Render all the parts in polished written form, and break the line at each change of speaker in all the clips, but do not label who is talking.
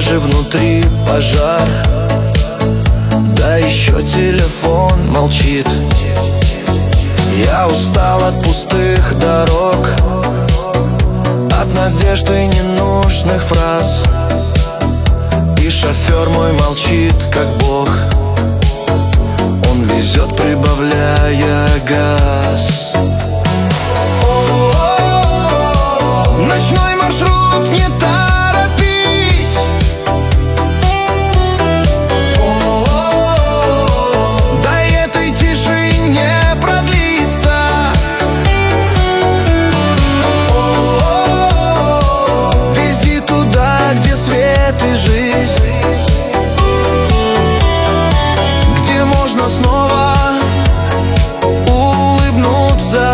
же внутри пожар. Да еще телефон молчит. Я устал от пустых дорог, от надежды и ненужных фраз. И шофер мой молчит, как Бог. Он везет, прибавляя газ. Ночной маршрут, не торопись. Дай этой тиши не продлиться. Вези туда, где свет и жизнь, где можно снова улыбнуться.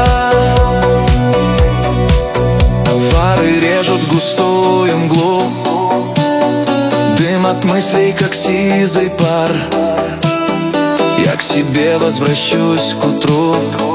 Фары режут густую мглу, дым от мыслей, как сизый пар. Я к себе возвращусь к утру,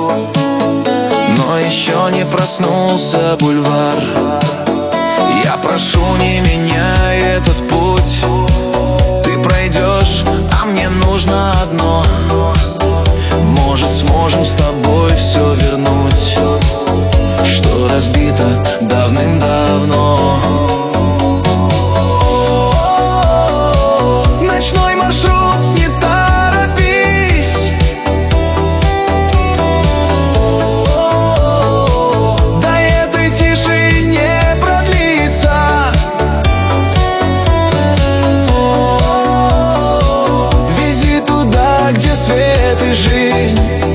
но еще не проснулся бульвар. Я прошу, не меняй этот путь. Ты пройдешь, а мне нужно одно. Может, сможем с тобой все вернуть, что разбито давным-давно. Ночной маршрут, не торопись. Дай этой тиши не продлиться. Вези туда, где свет и жизнь,